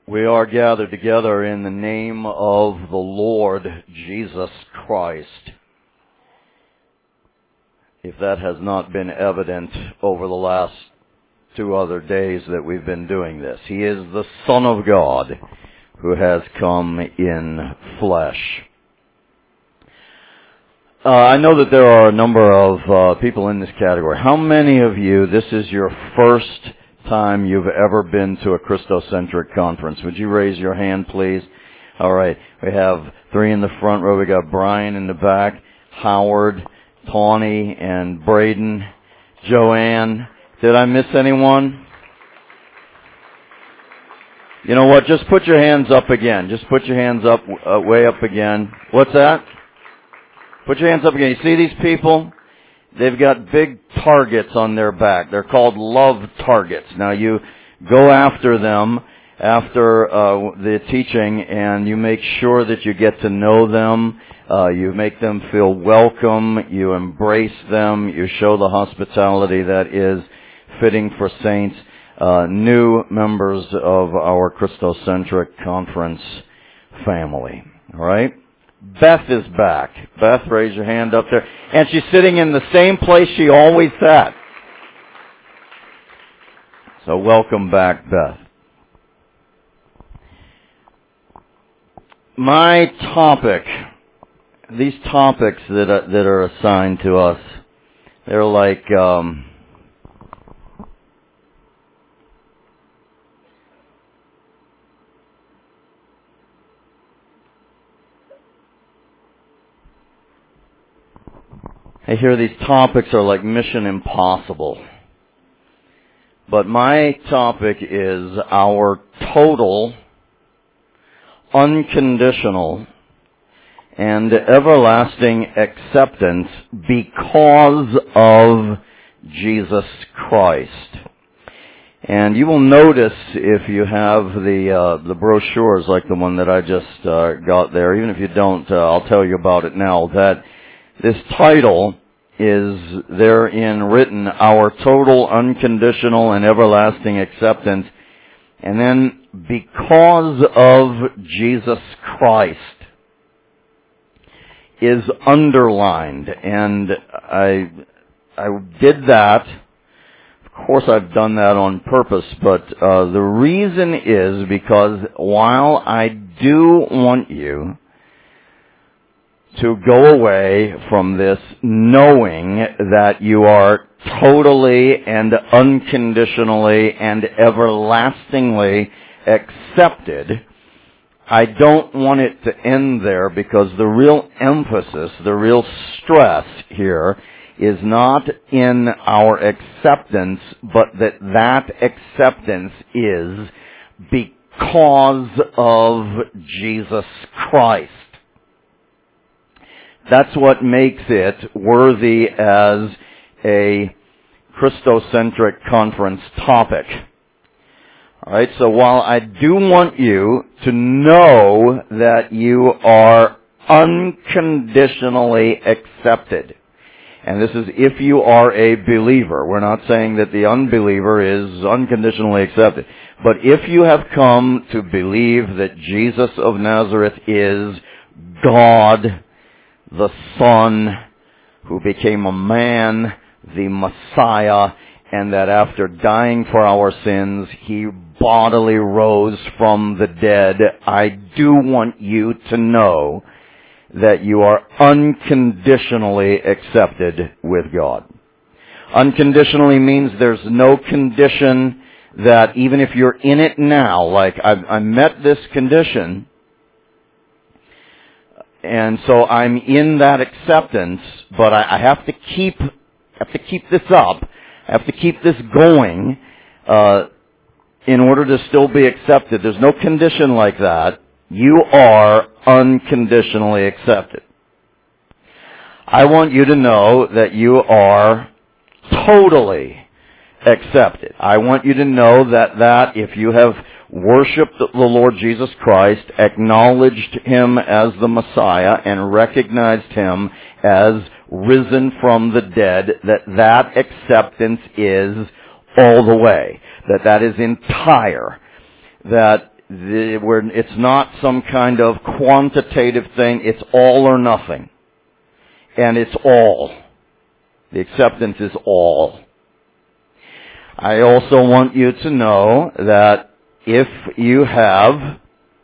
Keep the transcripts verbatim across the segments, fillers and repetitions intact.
We are gathered together in the name of the Lord Jesus Christ. If that has not been evident over the last two other days that we've been doing this, He is the Son of God who has come in flesh. Uh, I know that there are a number of uh, people in this category. How many of you, this is your first time you've ever been to a Christocentric conference? Would you raise your hand, please? All right. We have three in the front row. We got Brian in the back, Howard, Tawny, and Braden. Joanne. Did I miss anyone? You know what? Just put your hands up again. Just put your hands up, uh, way up again. What's that? Put your hands up again. You see these people? They've got big targets on their back. They're called love targets. Now you go after them after uh, the teaching, and you make sure that you get to know them. Uh, you make them feel welcome. You embrace them. You show the hospitality that is fitting for saints, uh, new members of our Christocentric conference family. All right? Beth is back. Beth, raise your hand up there. And she's sitting in the same place she always sat. So welcome back, Beth. My topic, these topics that are, that are assigned to us, they're like um, I hear these topics are like Mission Impossible. But my topic is our total, unconditional, and everlasting acceptance because of Jesus Christ. And you will notice, if you have the uh, the brochures like the one that I just uh, got there, even if you don't, uh, I'll tell you about it now, that this title is therein written, Our Total, Unconditional, and Everlasting Acceptance. And then, because of Jesus Christ, is underlined. And I, I did that. Of course, I've done that on purpose, but uh, the reason is because while I do want you to go away from this knowing that you are totally and unconditionally and everlastingly accepted, I don't want it to end there, because the real emphasis, the real stress here is not in our acceptance, but that that acceptance is because of Jesus Christ. That's what makes it worthy as a Christocentric conference topic. All right, so while I do want you to know that you are unconditionally accepted, and this is if you are a believer. We're not saying that the unbeliever is unconditionally accepted. But if you have come to believe that Jesus of Nazareth is God, the Son, who became a man, the Messiah, and that after dying for our sins, He bodily rose from the dead, I do want you to know that you are unconditionally accepted with God. Unconditionally means there's no condition that even if you're in it now, like I've, I met this condition, and so I'm in that acceptance, but I, I have to keep have to keep this up. I have to keep this going uh, in order to still be accepted. There's no condition like that. You are unconditionally accepted. I want you to know that you are totally accepted. I want you to know that that if you have worshipped the Lord Jesus Christ, acknowledged Him as the Messiah, and recognized Him as risen from the dead, that that acceptance is all the way, that that is entire, that the, where it's not some kind of quantitative thing. It's all or nothing. And it's all. The acceptance is all. I also want you to know that if you have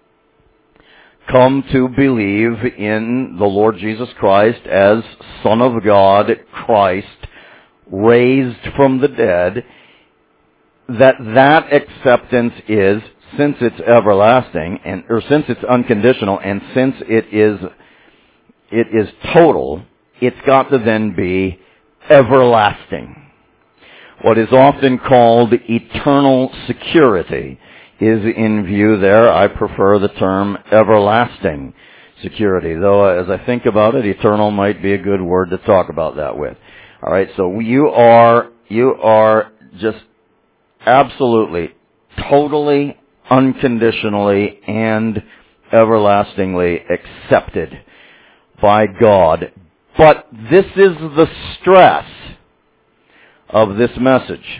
come to believe in the Lord Jesus Christ as Son of God, Christ, raised from the dead, that that acceptance is, since it's everlasting, and or since it's unconditional, and since it is it is total, it's got to then be everlasting. What is often called eternal security is in view there. I prefer the term everlasting security, though as I think about it, eternal might be a good word to talk about that with. All right, so you are you are just absolutely, totally, unconditionally, and everlastingly accepted by God. But this is the stress of this message.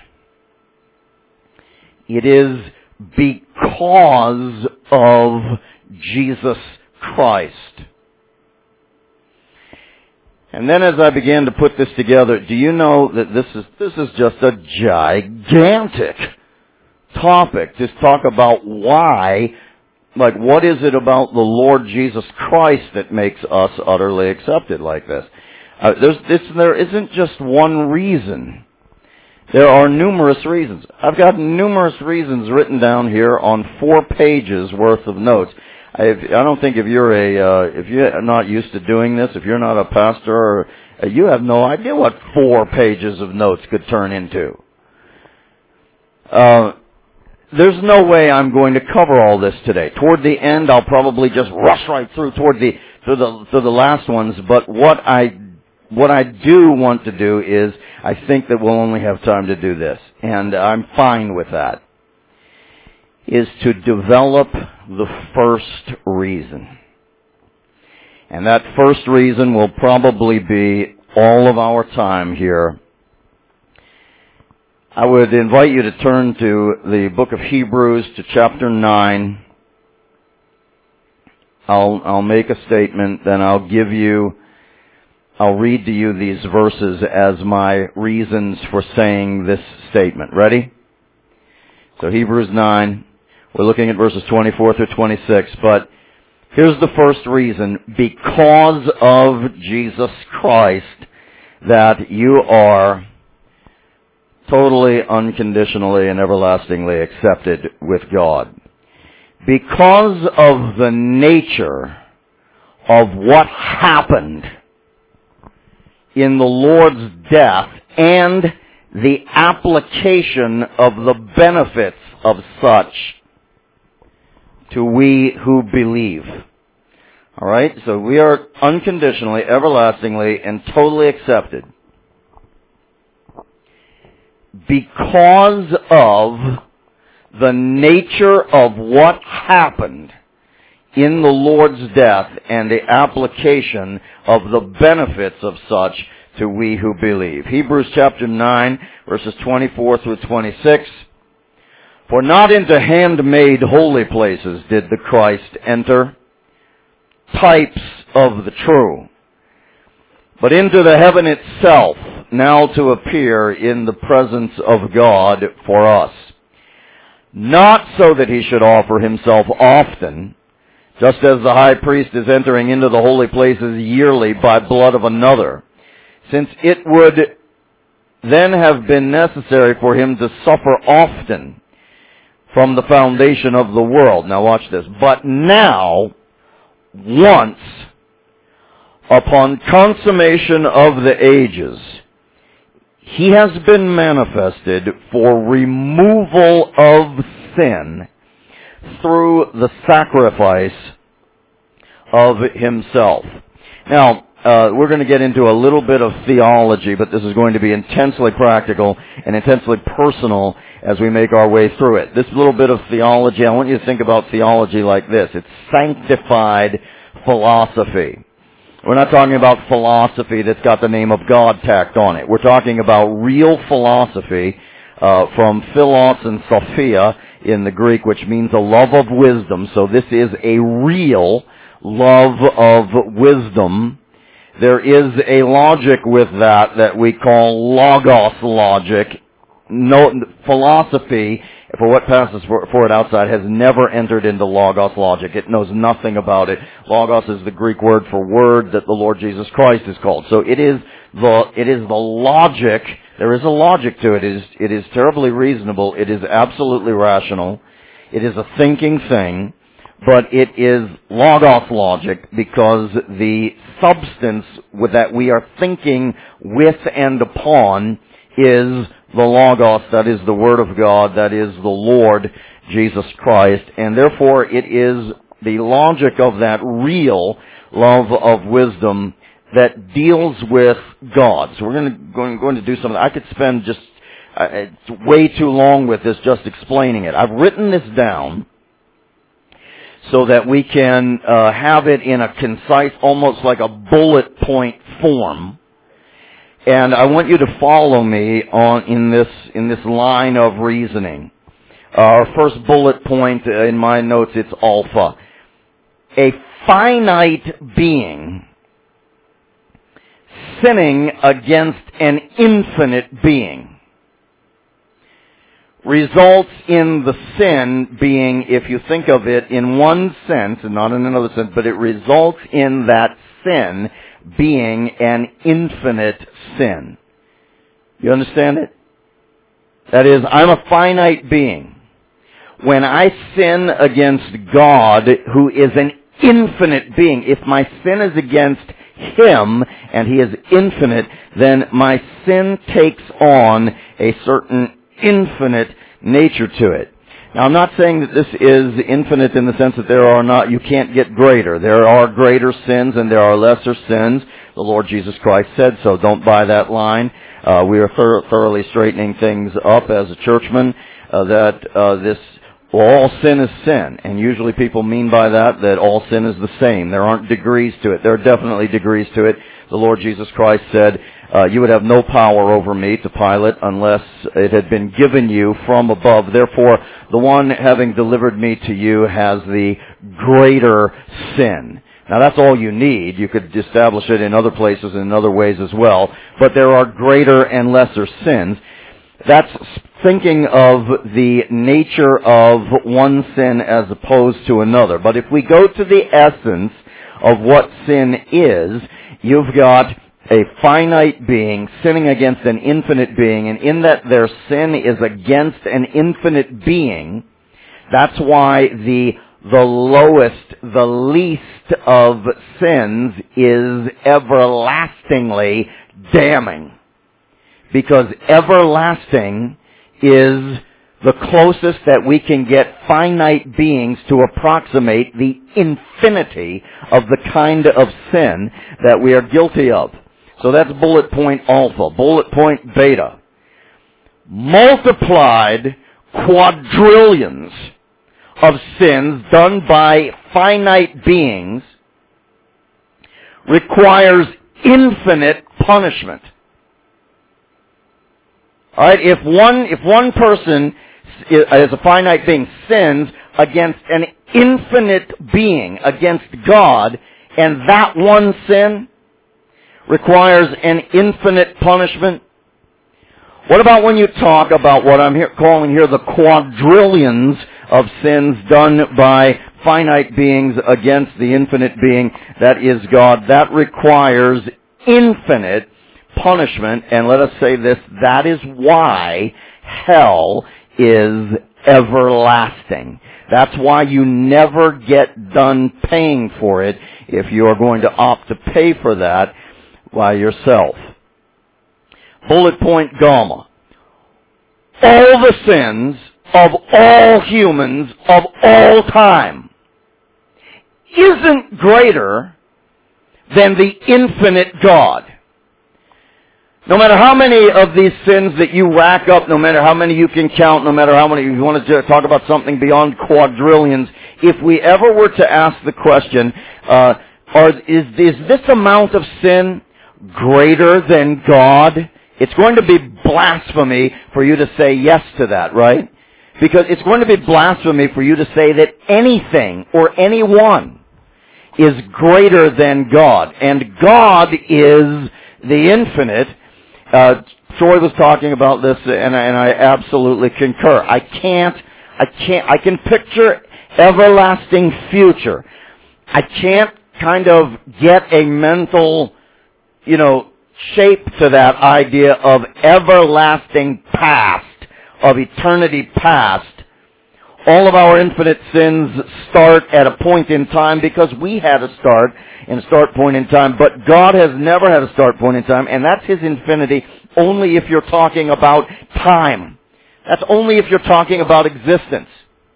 It is because of Jesus Christ. And then as I began to put this together, do you know that this is this is just a gigantic topic to talk about why, like what is it about the Lord Jesus Christ that makes us utterly accepted like this? Uh, there's this there isn't just one reason. There are numerous reasons. I've got numerous reasons written down here on four pages worth of notes. I, I don't think if you're a uh, if you're not used to doing this, if you're not a pastor, or, uh, you have no idea what four pages of notes could turn into. Uh, there's no way I'm going to cover all this today. Toward the end, I'll probably just rush right through toward the to the to the last ones. But what I what I do want to do is, I think that we'll only have time to do this, and I'm fine with that, is to develop the first reason. And that first reason will probably be all of our time here. I would invite you to turn to the book of Hebrews, to chapter nine. I'll, I'll make a statement, then I'll give you I'll read to you these verses as my reasons for saying this statement. Ready? So Hebrews nine, we're looking at verses twenty-four through twenty-six, but here's the first reason. Because of Jesus Christ, that you are totally, unconditionally, and everlastingly accepted with God. Because of the nature of what happened in the Lord's death and the application of the benefits of such to we who believe. All right? So we are unconditionally, everlastingly, and totally accepted because of the nature of what happened in the Lord's death and the application of the benefits of such to we who believe. Hebrews chapter nine, verses twenty-four through twenty-six. For not into handmade holy places did the Christ enter, types of the true, but into the heaven itself, now to appear in the presence of God for us. Not so that he should offer himself often, just as the high priest is entering into the holy places yearly by blood of another, since it would then have been necessary for him to suffer often from the foundation of the world. Now watch this. But now, once, upon consummation of the ages, he has been manifested for removal of sin through the sacrifice of himself. Now, uh, we're going to get into a little bit of theology, but this is going to be intensely practical and intensely personal as we make our way through it. This little bit of theology, I want you to think about theology like this. It's sanctified philosophy. We're not talking about philosophy that's got the name of God tacked on it. We're talking about real philosophy uh, from philos and sophia in the Greek, which means a love of wisdom. So this is a real love of wisdom. There is a logic with that that we call logos logic. No, philosophy, for what passes for, for it outside, has never entered into logos logic. It knows nothing about it. Logos is the Greek word for word that the Lord Jesus Christ is called. So it is the it is the logic. There is a logic to it. It is, it is terribly reasonable. It is absolutely rational. It is a thinking thing. But it is logos logic because the substance with that we are thinking with and upon is the logos, that is the Word of God, that is the Lord Jesus Christ. And therefore it is the logic of that real love of wisdom that deals with God. So we're going to, going, going to do something. I could spend just uh, it's way too long with this just explaining it. I've written this down so that we can uh, have it in a concise, almost like a bullet point form. And I want you to follow me on in this in this line of reasoning. Uh, our first bullet point in my notes, it's alpha. A finite being sinning against an infinite being results in the sin being, if you think of it in one sense, and not in another sense, but it results in that sin being an infinite sin. You understand it? That is, I'm a finite being. When I sin against God, who is an infinite being, if my sin is against Him, and He is infinite, then my sin takes on a certain infinite nature to it. Now, I'm not saying that this is infinite in the sense that there are not, you can't get greater. There are greater sins and there are lesser sins. The Lord Jesus Christ said so. Don't buy that line. Uh, we are thor- thoroughly straightening things up as a churchman, uh, that uh, this, well, all sin is sin. And usually people mean by that that all sin is the same. There aren't degrees to it. There are definitely degrees to it. The Lord Jesus Christ said, Uh, you would have no power over me, to Pilate, unless it had been given you from above. Therefore, the one having delivered me to you has the greater sin. Now, that's all you need. You could establish it in other places and in other ways as well. But there are greater and lesser sins. That's thinking of the nature of one sin as opposed to another. But if we go to the essence of what sin is, you've got a finite being sinning against an infinite being, and in that their sin is against an infinite being, that's why the the lowest, the least of sins is everlastingly damning. Because everlasting is the closest that we can get finite beings to approximate the infinity of the kind of sin that we are guilty of. So that's bullet point alpha. Bullet point beta. Multiplied quadrillions of sins done by finite beings requires infinite punishment. All right, if one if one person as a finite being sins against an infinite being, against God, and that one sin requires an infinite punishment, what about when you talk about what I'm here, calling here the quadrillions of sins done by finite beings against the infinite being that is God? That requires infinite punishment, and let us say this, that is why hell is everlasting. That's why you never get done paying for it if you are going to opt to pay for that by yourself. Bullet point gamma. All the sins of all humans of all time isn't greater than the infinite God. No matter how many of these sins that you rack up, no matter how many you can count, no matter how many, if you want to talk about something beyond quadrillions, if we ever were to ask the question, uh, are, is, is this amount of sin greater than God? It's going to be blasphemy for you to say yes to that, right? Because it's going to be blasphemy for you to say that anything or anyone is greater than God. And God is the infinite. Uh, Troy was talking about this, and I, and I absolutely concur. I can't, I can't, I can picture everlasting future. I can't kind of get a mental, you know, shape to that idea of everlasting past, of eternity past. All of our infinite sins start at a point in time because we had a start and a start point in time, but God has never had a start point in time, and that's His infinity only if you're talking about time. That's only if you're talking about existence.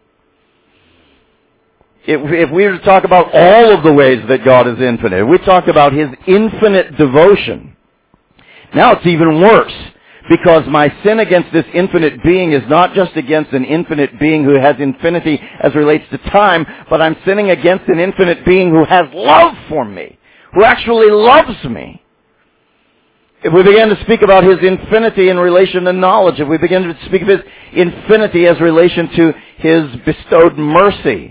If, if we were to talk about all of the ways that God is infinite, if we talk about His infinite devotion, now it's even worse. Because my sin against this infinite being is not just against an infinite being who has infinity as relates to time, but I'm sinning against an infinite being who has love for me, who actually loves me. If we begin to speak about His infinity in relation to knowledge, if we begin to speak of His infinity as relation to His bestowed mercy,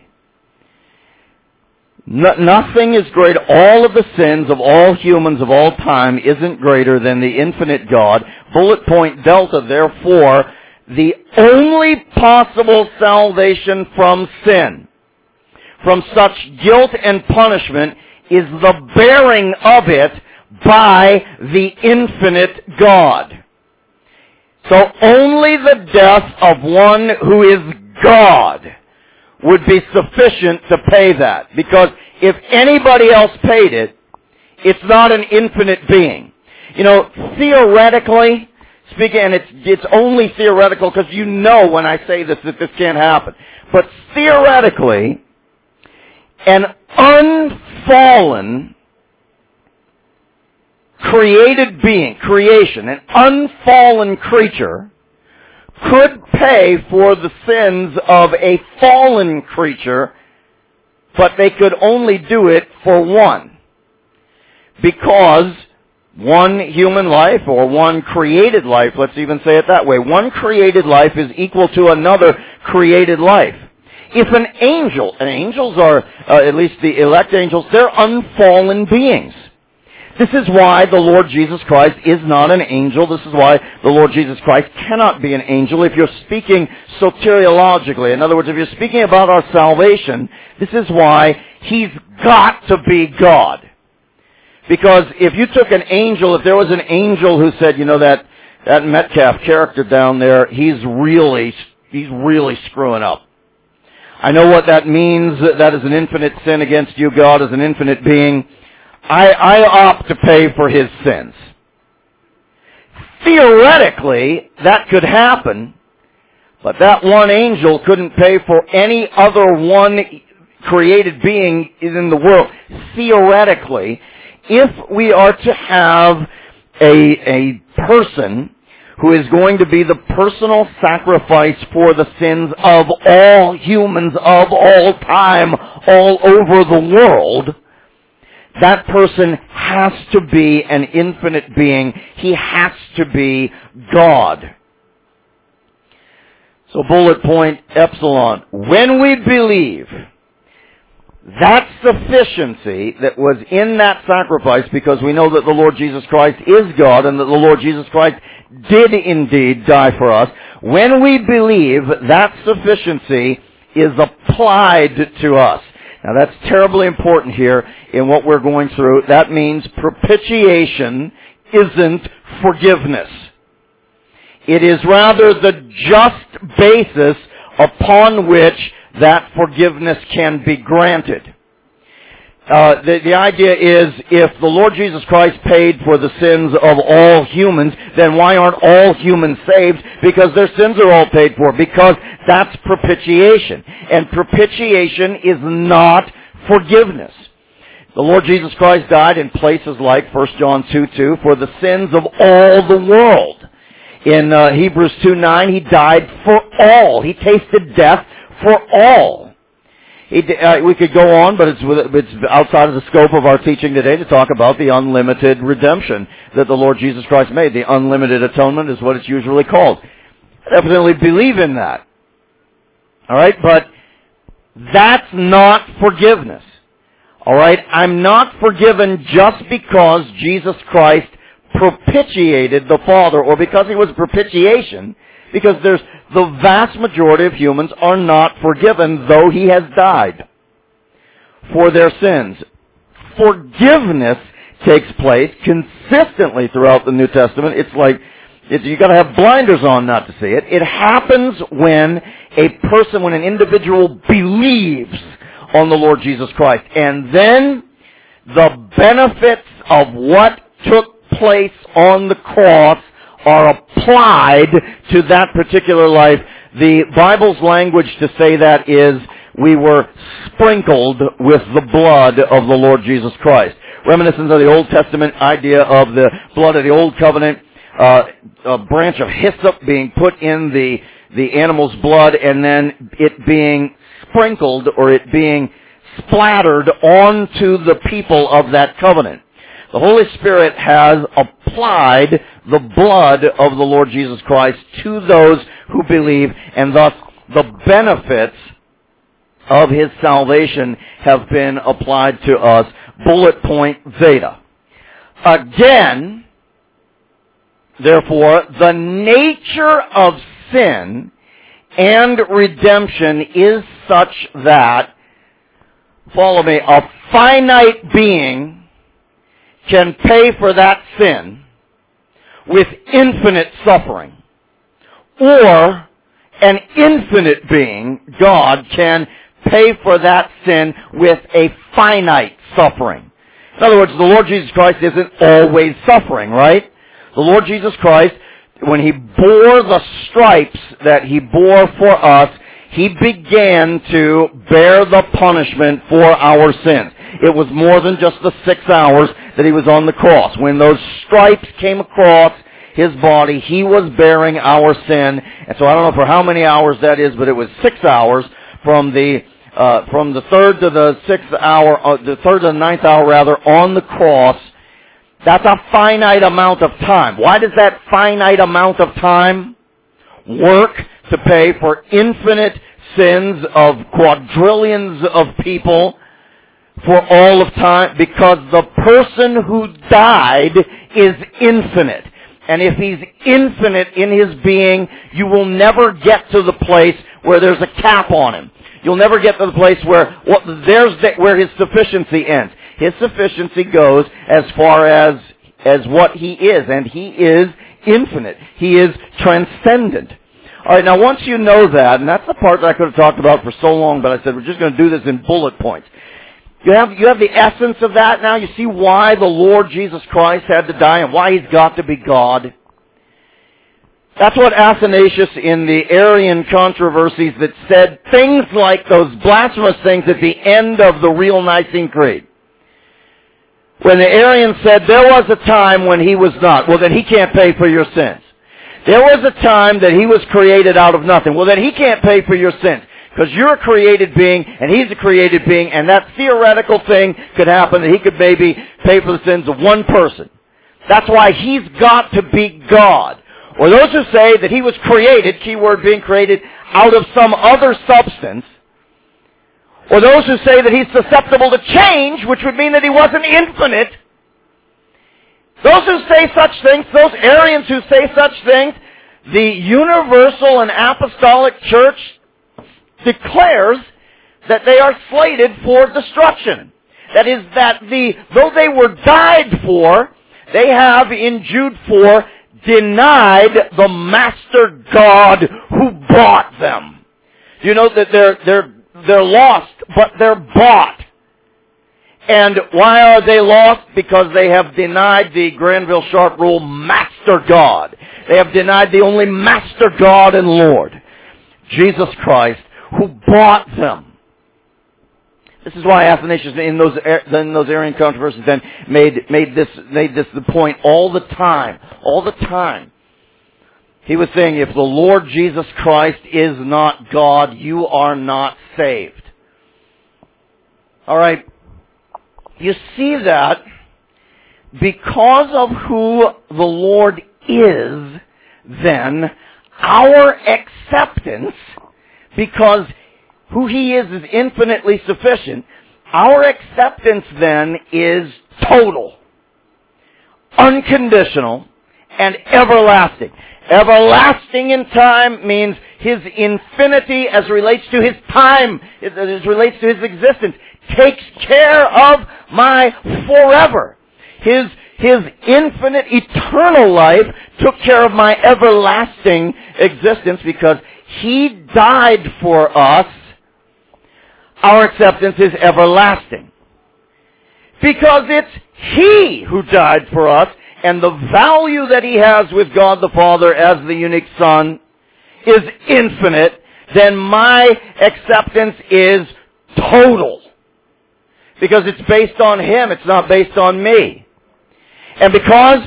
No, nothing is great. All of the sins of all humans of all time isn't greater than the infinite God. Bullet point delta, therefore, the only possible salvation from sin, from such guilt and punishment, is the bearing of it by the infinite God. So only the death of one who is God would be sufficient to pay that. Because if anybody else paid it, it's not an infinite being. You know, theoretically speaking, and it's, it's only theoretical because you know when I say this that this can't happen. But theoretically, an unfallen created being, creation, an unfallen creature could pay for the sins of a fallen creature, but they could only do it for one. Because one human life, or one created life, let's even say it that way, one created life is equal to another created life. If an angel, and angels are, uh, at least the elect angels, they're unfallen beings. This is why the Lord Jesus Christ is not an angel. This is why the Lord Jesus Christ cannot be an angel if you're speaking soteriologically. In other words, if you're speaking about our salvation, this is why He's got to be God. Because if you took an angel, if there was an angel who said, you know, that, that Metcalf character down there, he's really, he's really screwing up. I know what that means. That is an infinite sin against you, God, as an infinite being. I, I opt to pay for his sins. Theoretically, that could happen, but that one angel couldn't pay for any other one created being in the world. Theoretically, if we are to have a, a person who is going to be the personal sacrifice for the sins of all humans of all time, all over the world, that person has to be an infinite being. He has to be God. So bullet point epsilon. When we believe that sufficiency that was in that sacrifice, because we know that the Lord Jesus Christ is God and that the Lord Jesus Christ did indeed die for us, when we believe that sufficiency is applied to us. Now that's terribly important here in what we're going through. That means propitiation isn't forgiveness. It is rather the just basis upon which that forgiveness can be granted. Uh, the, the idea is, if the Lord Jesus Christ paid for the sins of all humans, then why aren't all humans saved? Because their sins are all paid for. Because that's propitiation. And propitiation is not forgiveness. The Lord Jesus Christ died in places like First John two two for the sins of all the world. In uh, Hebrews two nine, He died for all. He tasted death for all. He, uh, we could go on, but it's, it's outside of the scope of our teaching today to talk about the unlimited redemption that the Lord Jesus Christ made. The unlimited atonement is what it's usually called. I definitely believe in that. All right, but that's not forgiveness. All right, I'm not forgiven just because Jesus Christ propitiated the Father, or because he was propitiation, because there's the vast majority of humans are not forgiven, though he has died for their sins. Forgiveness takes place consistently throughout the New Testament. It's like, it's, you gotta have blinders on not to see it. It happens when a person, when an individual believes on the Lord Jesus Christ. And then the benefits of what took place on the cross are applied to that particular life. The Bible's language to say that is, we were sprinkled with the blood of the Lord Jesus Christ. Reminiscent of the Old Testament idea of the blood of the Old Covenant, uh, a branch of hyssop being put in the, the animal's blood, and then it being sprinkled, or it being splattered onto the people of that covenant. The Holy Spirit has applied the blood of the Lord Jesus Christ to those who believe, and thus the benefits of his salvation have been applied to us. Bullet point Zeta. Again, therefore, the nature of sin and redemption is such that, follow me, a finite being can pay for that sin with infinite suffering. Or an infinite being, God, can pay for that sin with a finite suffering. In other words, the Lord Jesus Christ isn't always suffering, right? The Lord Jesus Christ, when he bore the stripes that he bore for us, he began to bear the punishment for our sins. It was more than just the six hours that he was on the cross. When those stripes came across his body, he was bearing our sin. And so I don't know for how many hours that is, but it was six hours from the uh, from the third to the sixth hour, uh, the third to the ninth hour rather, on the cross. That's a finite amount of time. Why does that finite amount of time work to pay for infinite sins of quadrillions of people for all of time? Because the person who died is infinite. And if he's infinite in his being, you will never get to the place where there's a cap on him. You'll never get to the place where what, there's the, where his sufficiency ends. His sufficiency goes as far as as what he is, and he is infinite. He is transcendent. All right, now once you know that, and that's the part that I could have talked about for so long, but I said we're just going to do this in bullet points. You have you have the essence of that now. You see why the Lord Jesus Christ had to die and why he's got to be God. That's what Athanasius in the Arian controversies that said things like those blasphemous things at the end of the real Nicene Creed. When the Arians said there was a time when he was not, well then he can't pay for your sins. There was a time that he was created out of nothing. Well then he can't pay for your sins. Because you're a created being, and he's a created being, and that theoretical thing could happen that he could maybe pay for the sins of one person. That's why he's got to be God. Or those who say that he was created, keyword being created, out of some other substance. Or those who say that he's susceptible to change, which would mean that he wasn't infinite. Those who say such things, those Arians who say such things, the universal and apostolic church declares that they are slated for destruction. That is, that the though they were died for, they have in Jude four denied the Master God who bought them. You know that they're they're they're lost, but they're bought. And why are they lost? Because they have denied the Granville Sharp rule, Master God. They have denied the only Master God and Lord, Jesus Christ, who bought them. This is why Athanasius in those in those Arian controversies then made made this made this the point all the time, all the time. He was saying, if the Lord Jesus Christ is not God, you are not saved. All right. You see that because of who the Lord is, then our acceptance, because who He is is infinitely sufficient, our acceptance then is total, unconditional, and everlasting. Everlasting in time means His infinity as relates to His time, as relates to His existence, takes care of my forever. His, His infinite eternal life took care of my everlasting existence because He died for us. Our acceptance is everlasting. Because it's He who died for us, and the value that He has with God the Father as the unique Son is infinite, then my acceptance is total. Because it's based on Him, it's not based on me. And because,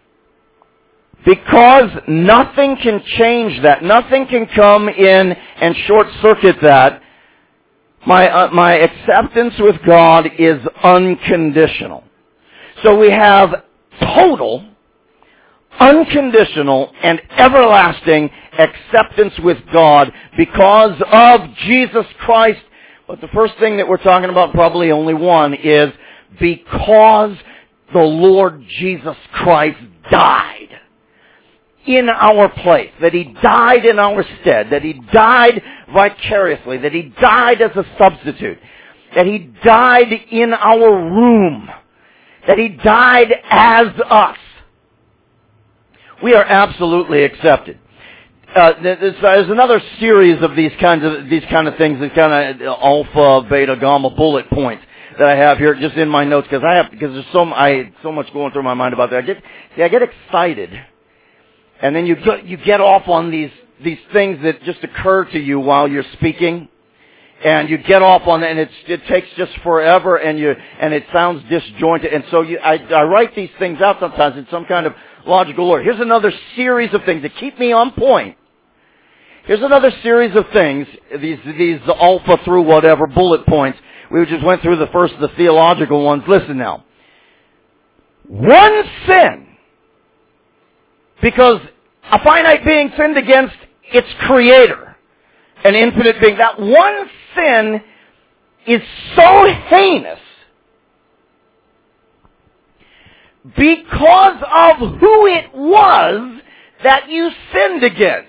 because nothing can change that, nothing can come in and short-circuit that, my, uh, my acceptance with God is unconditional. So we have total, unconditional, and everlasting acceptance with God because of Jesus Christ. But the first thing that we're talking about, probably only one, is because the Lord Jesus Christ died in our place, that He died in our stead, that He died vicariously, that He died as a substitute, that He died in our room, that He died as us. We are absolutely accepted. Uh, there's, there's another series of these kinds of these kind of things, these kind of alpha, beta, gamma bullet points that I have here, just in my notes, because I have because there's so I so much going through my mind about that. I get see, I get excited, and then you get, you get off on these these things that just occur to you while you're speaking. And you get off on it, and it's, it takes just forever, and you and it sounds disjointed. And so you, I, I write these things out sometimes in some kind of logical order. Here's another series of things that keep me on point. Here's another series of things, these these alpha through whatever bullet points. We just went through the first, the theological ones. Listen now. One sin, because a finite being sinned against its creator, an infinite being. That one sin is so heinous because of who it was that you sinned against.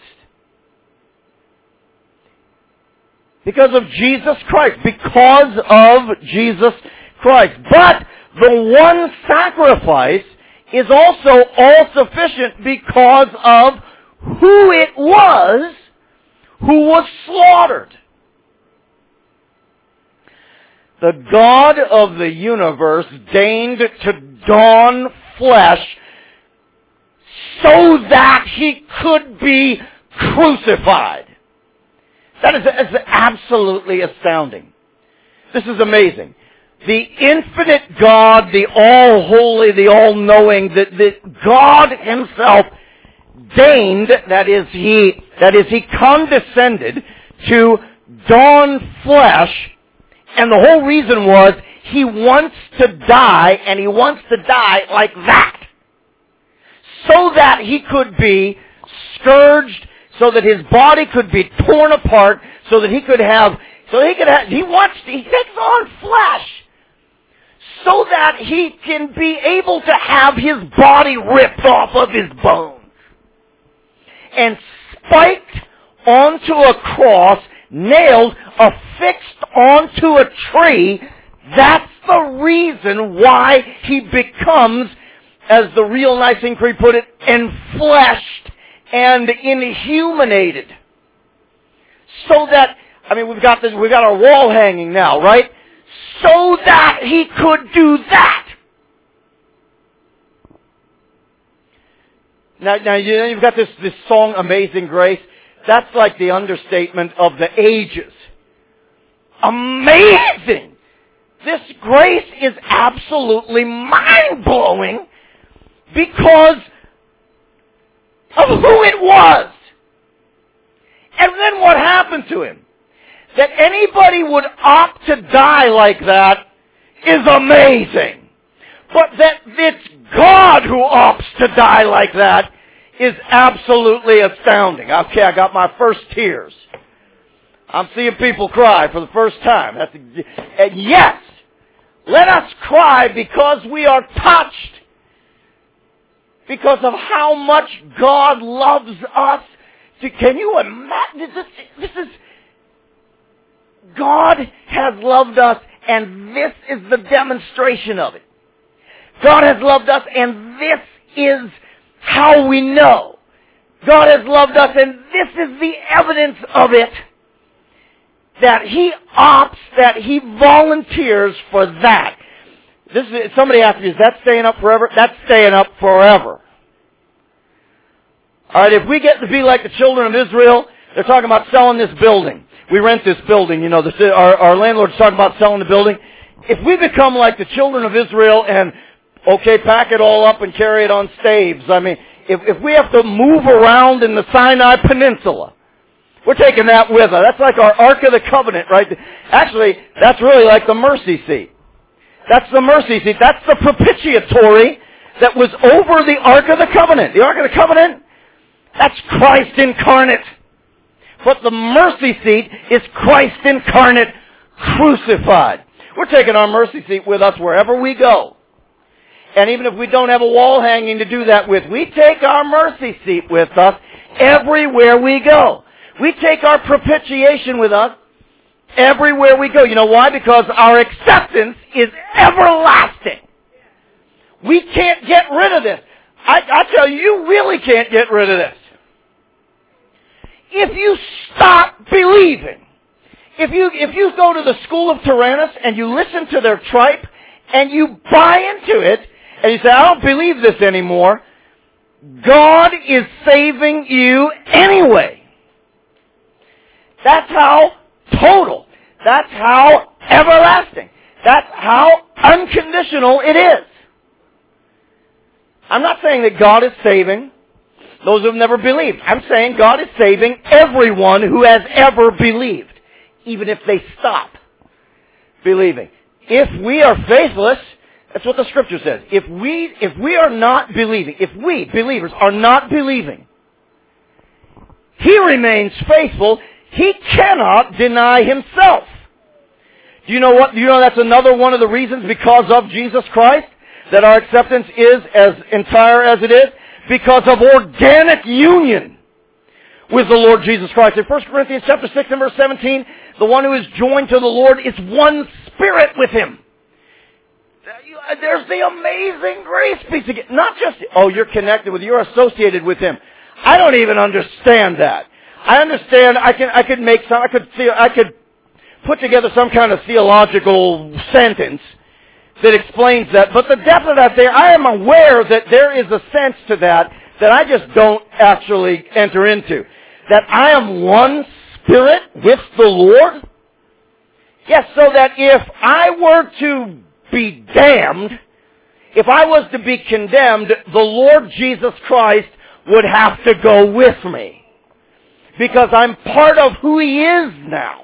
Because of Jesus Christ. Because of Jesus Christ. But the one sacrifice is also all sufficient because of who it was who was slaughtered. The God of the universe deigned to don flesh so that He could be crucified. That is, is absolutely astounding. This is amazing. The infinite God, the all-holy, the all-knowing, that the God Himself deigned, that is, He, that is, He condescended to don flesh, and the whole reason was He wants to die, and He wants to die like that. So that He could be scourged, so that His body could be torn apart, so that He could have, so He could have, He wants, He takes on flesh, so that He can be able to have His body ripped off of His bones and spiked onto a cross, nailed, affixed onto a tree. That's the reason why He becomes, as the real Nicene Creed put it, enfleshed and inhuminated. So that, I mean, we've got this, we've got our wall hanging now, right? So that He could do that. Now, now you've got this, this song, Amazing Grace. That's like the understatement of the ages. Amazing! This grace is absolutely mind-blowing because of who it was. And then what happened to Him? That anybody would opt to die like that is amazing. But that it's God who opts to die like that is absolutely astounding. Okay, I got my first tears. I'm seeing people cry for the first time. That's, and yes, let us cry because we are touched. Because of how much God loves us. Can you imagine? This, this is, God has loved us, and this is the demonstration of it. God has loved us, and this is how we know. God has loved us, and this is the evidence of it. That He opts, that He volunteers for that. This is, somebody asked me, is that staying up forever? That's staying up forever. Alright, if we get to be like the children of Israel, they're talking about selling this building. We rent this building, you know, this, our, our landlord's talking about selling the building. If we become like the children of Israel and, okay, pack it all up and carry it on staves, I mean, if, if we have to move around in the Sinai Peninsula, we're taking that with us. That's like our Ark of the Covenant, right? Actually, that's really like the mercy seat. That's the mercy seat. That's the propitiatory that was over the Ark of the Covenant. The Ark of the Covenant, that's Christ incarnate. But the mercy seat is Christ incarnate crucified. We're taking our mercy seat with us wherever we go. And even if we don't have a wall hanging to do that with, we take our mercy seat with us everywhere we go. We take our propitiation with us everywhere we go. You know why? Because our acceptance is everlasting. We can't get rid of this. I, I tell you, you really can't get rid of this. If you stop believing, if you, if you go to the school of Tyrannus and you listen to their tripe and you buy into it and you say, I don't believe this anymore, God is saving you anyway. That's how total. That's how everlasting. That's how unconditional it is. I'm not saying that God is saving those who have never believed. I'm saying God is saving everyone who has ever believed, even if they stop believing. If we are faithless, that's what the Scripture says. If we, if we are not believing, if we, believers, are not believing, He remains faithful. He cannot deny Himself. Do you know what? Do you know that's another one of the reasons because of Jesus Christ that our acceptance is as entire as it is? Because of organic union with the Lord Jesus Christ. In First Corinthians chapter six and verse seventeen, the one who is joined to the Lord is one spirit with Him. There's the amazing grace piece again. Not just, oh, you're connected with, you're associated with Him. I don't even understand that. I understand, I can, I could make some, I could, I could put together some kind of theological sentence that explains that, but the depth of that there, I am aware that there is a sense to that that I just don't actually enter into. That I am one spirit with the Lord? Yes, so that if I were to be damned, if I was to be condemned, the Lord Jesus Christ would have to go with me. Because I'm part of who He is now.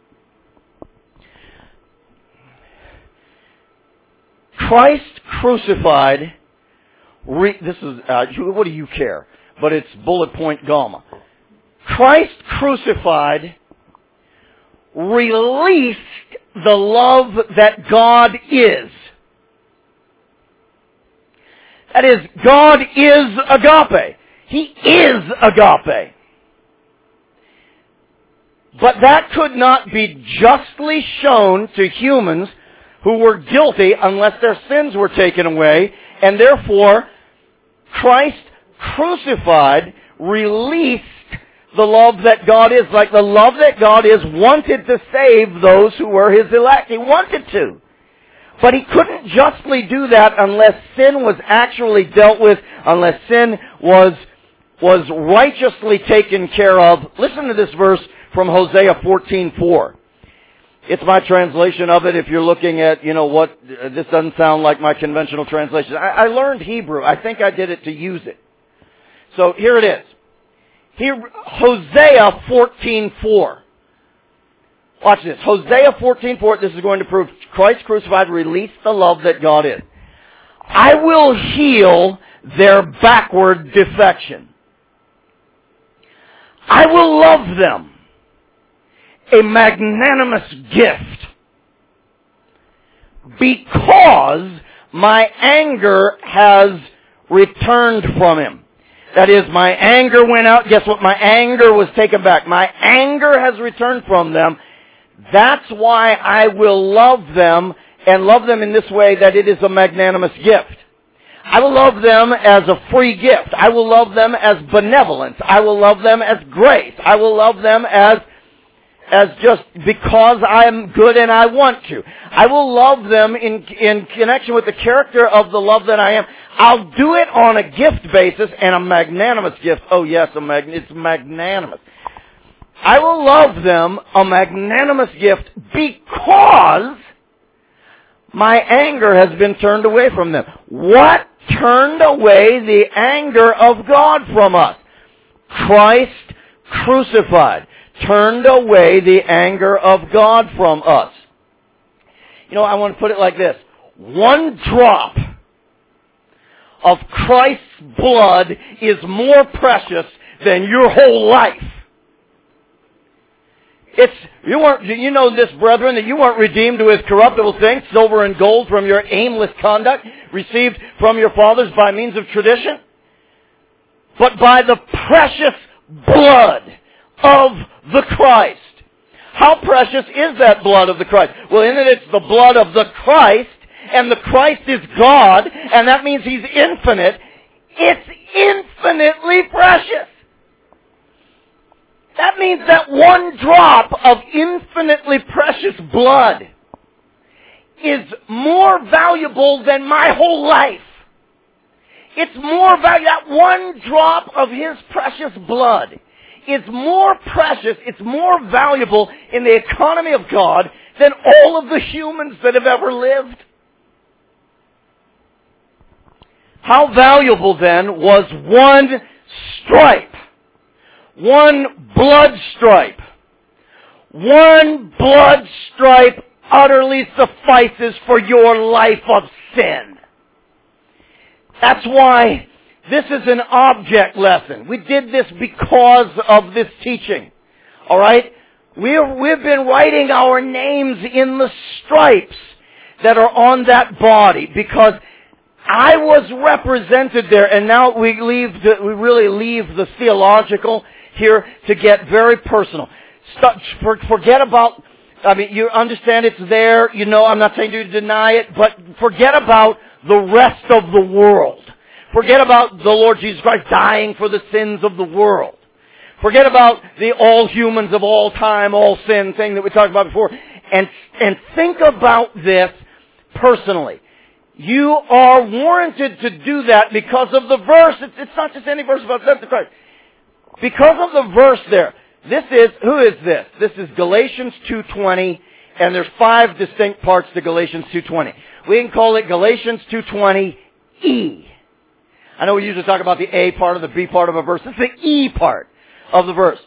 Christ crucified, re, this is, uh, what do you care? But it's bullet point gamma. Christ crucified released the love that God is. That is, God is agape. He is agape. But that could not be justly shown to humans who were guilty unless their sins were taken away, and therefore Christ crucified released the love that God is. Like the love that God is wanted to save those who were His elect. He wanted to. But He couldn't justly do that unless sin was actually dealt with, unless sin was, was righteously taken care of. Listen to this verse from Hosea fourteen four. It's my translation of it. If you're looking at, you know, what, uh, this doesn't sound like my conventional translation. I, I learned Hebrew. I think I did it to use it. So here it is. Here, Hosea fourteen four. Watch this. Hosea fourteen four, this is going to prove Christ crucified released the love that God is. I will heal their backward defection. I will love them. A magnanimous gift. Because my anger has returned from him. That is, my anger went out. Guess what? My anger was taken back. My anger has returned from them. That's why I will love them, and love them in this way, that it is a magnanimous gift. I will love them as a free gift. I will love them as benevolence. I will love them as grace. I will love them as as just because I am good and I want to. I will love them in in connection with the character of the love that I am. I'll do it on a gift basis, and a magnanimous gift. Oh yes, a mag- it's magnanimous. I will love them, a magnanimous gift, because my anger has been turned away from them. What turned away the anger of God from us? Christ crucified turned away the anger of God from us. You know, I want to put it like this. One drop of Christ's blood is more precious than your whole life. It's, you weren't, you know this, brethren, that you weren't redeemed with corruptible things, silver and gold from your aimless conduct, received from your fathers by means of tradition, but by the precious blood of the Christ. How precious is that blood of the Christ? Well, in it it's the blood of the Christ, and the Christ is God, and that means He's infinite. It's infinitely precious. That means that one drop of infinitely precious blood is more valuable than my whole life. It's more valuable. That one drop of His precious blood is more precious, it's more valuable in the economy of God than all of the humans that have ever lived. How valuable then was one stripe? One blood stripe. One blood stripe utterly suffices for your life of sin. That's why this is an object lesson. We did this because of this teaching. Alright? We've, we've been writing our names in the stripes that are on that body because I was represented there, and now we leave the, we really leave the theological here to get very personal. Stop, for, forget about, I mean, you understand it's there, you know, I'm not saying to deny it, but forget about the rest of the world. Forget about the Lord Jesus Christ dying for the sins of the world. Forget about the all humans of all time, all sin thing that we talked about before. And, and think about this personally. You are warranted to do that because of the verse. It's, it's not just any verse about the Christ. Because of the verse there. This is, who is this? This is Galatians two twenty, and there's five distinct parts to Galatians two twenty. We can call it Galatians two twenty E. I know we usually talk about the A part or the B part of a verse. This is the E part of the verse.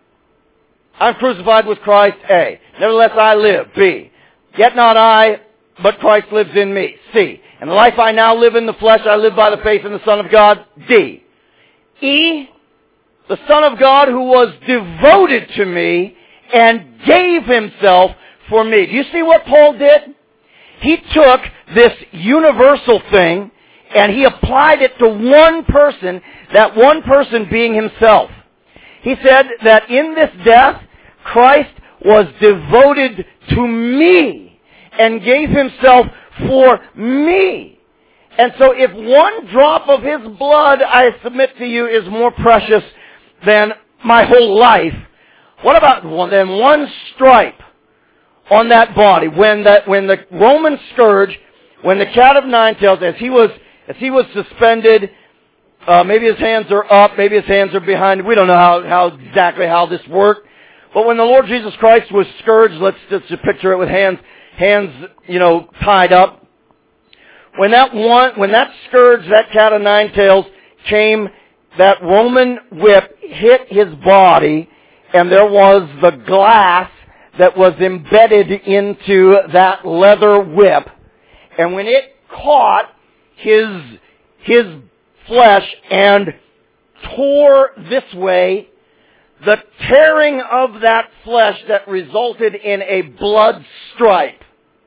I'm crucified with Christ, A. Nevertheless I live, B. Yet not I, but Christ lives in me, C. And the life I now live in the flesh, I live by the faith in the Son of God, D. E, the Son of God who was devoted to me and gave Himself for me. Do you see what Paul did? He took this universal thing and he applied it to one person, that one person being Himself. He said that in this death, Christ was devoted to me and gave Himself for me. And so if one drop of His blood, I submit to you, is more precious than my whole life, what about one, then one stripe on that body? When that, when the Roman scourge, when the cat of nine tails, as he was, as he was suspended, uh, maybe his hands are up, maybe his hands are behind. We don't know how, how exactly how this worked. But when the Lord Jesus Christ was scourged, let's just picture it with hands, hands, you know, tied up. When that one, when that scourge, that cat of nine tails came, that Roman whip hit his body, and there was the glass that was embedded into that leather whip. And when it caught his, his flesh and tore this way, the tearing of that flesh that resulted in a blood stripe.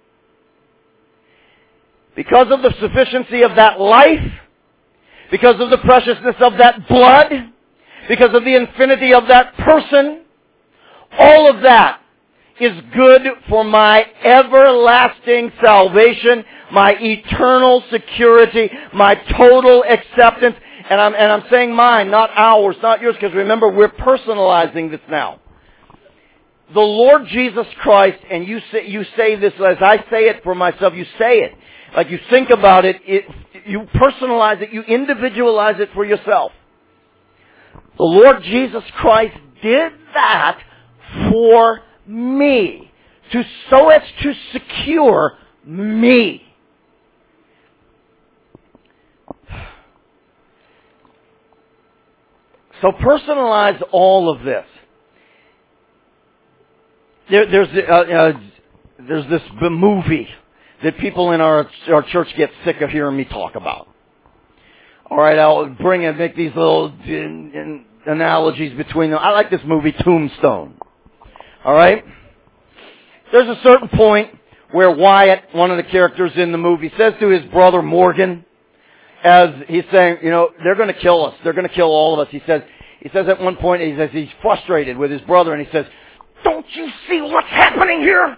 Because of the sufficiency of that life, because of the preciousness of that blood, because of the infinity of that person, all of that is good for my everlasting salvation, my eternal security, my total acceptance. And I'm, and I'm saying mine, not ours, not yours, because remember, we're personalizing this now. The Lord Jesus Christ, and you say, you say this as I say it for myself, you say it. Like you think about it, it, you personalize it, you individualize it for yourself. The Lord Jesus Christ did that for me, to so as to secure me. So personalize all of this. There, there's uh, uh, there's this movie that people in our our church get sick of hearing me talk about. All right, I'll bring and make these little in, in analogies between them. I like this movie Tombstone. All right, there's a certain point where Wyatt, one of the characters in the movie, says to his brother Morgan, as he's saying, you know, they're going to kill us. They're going to kill all of us. He says, he says at one point, he says he's frustrated with his brother, and he says, "Don't you see what's happening here?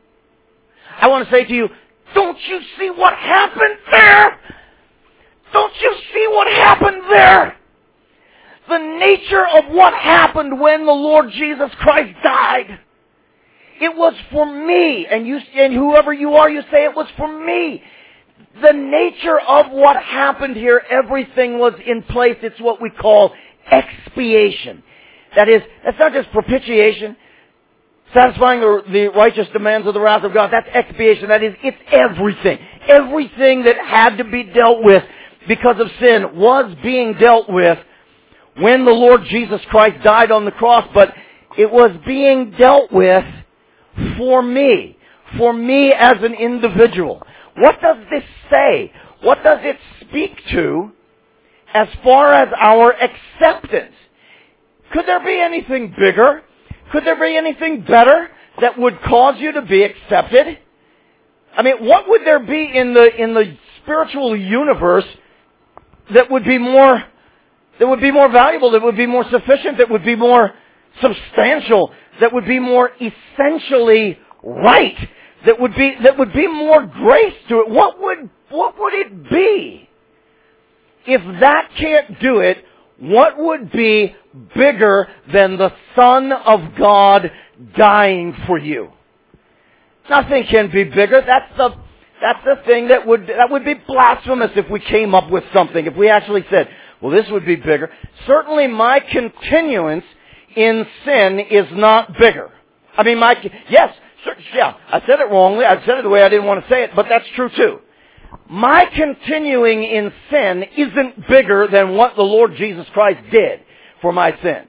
I want to say to you, don't you see what happened there? Don't you see what happened there? The nature of what happened when the Lord Jesus Christ died. It was for me." And you, and whoever you are, you say it was for me. The nature of what happened here, everything was in place. It's what we call expiation. That is, that's not just propitiation, satisfying the, the righteous demands of the wrath of God. That's expiation. That is, it's everything. Everything that had to be dealt with because of sin was being dealt with when the Lord Jesus Christ died on the cross, but it was being dealt with for me. For me as an individual. What does this say? What does it speak to as far as our acceptance? Could there be anything bigger? Could there be anything better that would cause you to be accepted? I mean, what would there be in the in the spiritual universe that would be more that would be more valuable, that would be more sufficient, that would be more substantial, that would be more essentially right, that would be that would be more grace to it? What would what would it be? If that can't do it, what would be bigger than the Son of God dying for you? Nothing can be bigger. That's the that's the thing that would that would be blasphemous if we came up with something. If we actually said, well, this would be bigger. Certainly my continuance in sin is not bigger. I mean, my yes, yeah, I said it wrongly. I said it the way I didn't want to say it, but that's true too. My continuing in sin isn't bigger than what the Lord Jesus Christ did for my sin.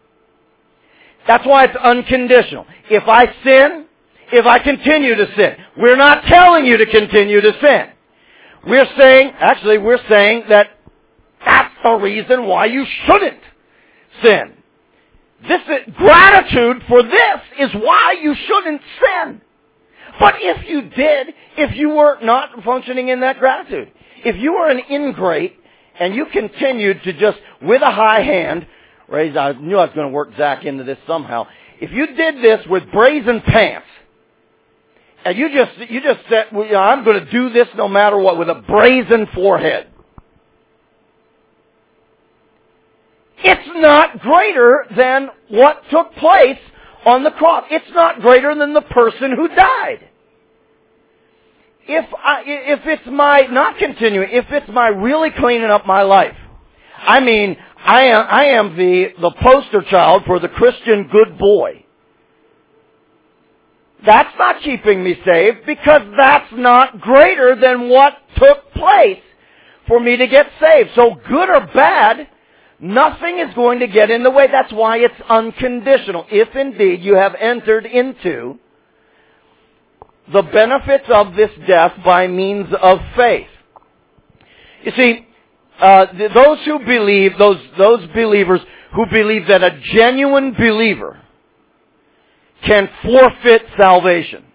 That's why it's unconditional. If I sin, if I continue to sin, we're not telling you to continue to sin. We're saying, actually, we're saying that that's the reason why you shouldn't sin. This is, gratitude for this is why you shouldn't sin. But if you did, if you were not functioning in that gratitude, if you were an ingrate and you continued to just, with a high hand, raise, I knew I was going to work Zach into this somehow. If you did this with brazen pants, and you just, you just said, well, you know, I'm going to do this no matter what, with a brazen forehead, it's not greater than what took place on the cross. It's not greater than the person who died. If I, if it's my, not continuing, if it's my really cleaning up my life, I mean, I am, I am the, the poster child for the Christian good boy. That's not keeping me saved because that's not greater than what took place for me to get saved. So good or bad, Nothing is going to get in the way. That's why it's unconditional. If indeed you have entered into the benefits of this death by means of faith. You see, uh, those who believe, those, those believers who believe that a genuine believer can forfeit salvation.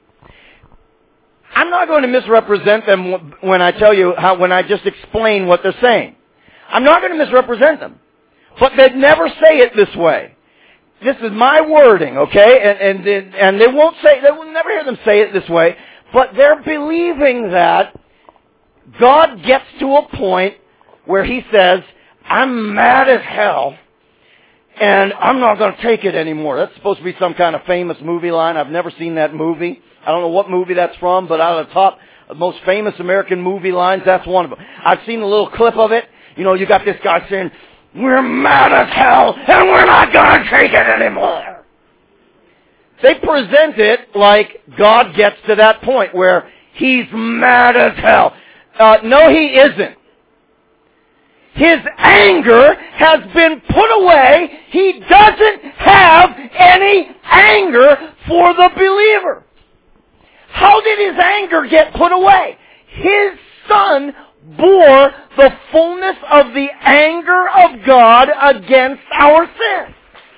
I'm not going to misrepresent them when I tell you how, when I just explain what they're saying. I'm not going to misrepresent them. But they'd never say it this way. This is my wording, okay? And, and, and they won't say, they will never hear them say it this way. But they're believing that God gets to a point where He says, I'm mad as hell, and I'm not going to take it anymore. That's supposed to be some kind of famous movie line. I've never seen that movie. I don't know what movie that's from, but out of the top, the most famous American movie lines, that's one of them. I've seen a little clip of it. You know, you got this guy saying, we're mad as hell, and we're not going to take it anymore. They present it like God gets to that point where He's mad as hell. Uh, no, He isn't. His anger has been put away. He doesn't have any anger for the believer. How did His anger get put away? His Son bore the fullness of the anger of God against our sin.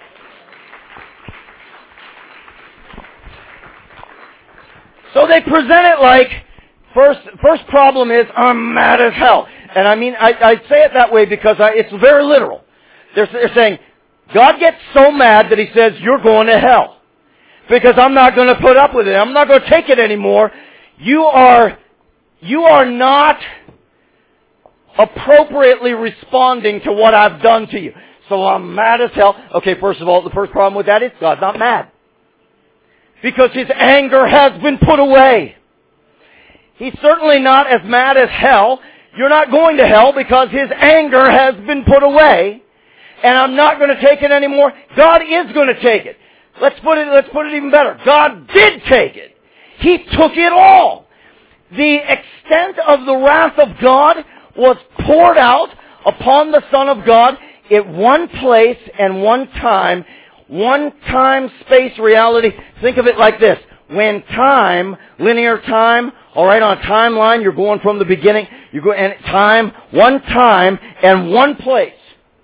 So they present it like, first, first problem is, I'm mad as hell. And I mean, I, I say it that way because I, it's very literal. They're, they're saying, God gets so mad that He says, you're going to hell. Because I'm not going to put up with it. I'm not going to take it anymore. You are, you are not appropriately responding to what I've done to you. So I'm mad as hell. Okay, first of all, the first problem with that is God's not mad. Because His anger has been put away. He's certainly not as mad as hell. You're not going to hell because His anger has been put away. And I'm not going to take it anymore. God is going to take it. Let's put it, let's put it even better. God did take it. He took it all. The extent of the wrath of God was poured out upon the Son of God at one place and one time, one time, space, reality. Think of it like this. When time, linear time, alright, on a timeline, you're going from the beginning, you go, and time, one time, and one place.